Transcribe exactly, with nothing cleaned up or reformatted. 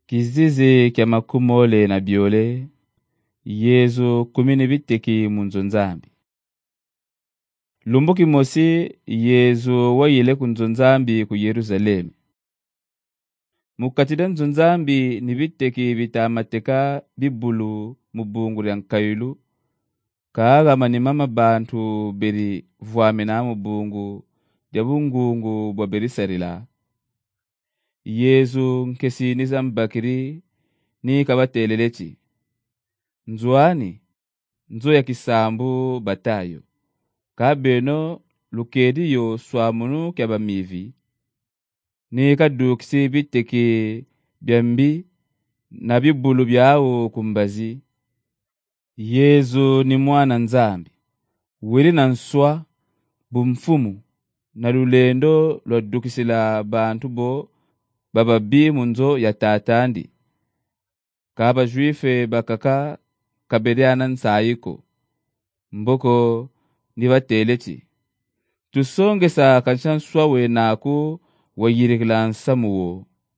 Kizizi kya makumole na biole, Yezu kumini biteki munzonzambi. Lumbuki mosi, Yezu wayile kunzonzambi ku Yerusalemu. Mukatida nzonzambi ni biteki bitamateka bibulu mubungu lya nkayulu, kaaga manimama bantu beri vuame na mubungu lya bungungu bwa berisarila. Yezu nkesiniza mbakiri ni kabatelelechi. Nzuani, nzo ya kisambu batayo. Kabeno lukediyo swamunu kya bamivi. Ni kadukisi biteki byambi na bibulu byao kumbazi. Yezu ni mwana nzambi. Wili na nswa bumfumu na lulendo lwadukisila bantu bo bababi munzo ya tatandi. Kaba juife bakaka kaberiana nsayiko. Mboko ni batelechi. Tusonge sa kanshanswa we naku wayirikila nsamuwo.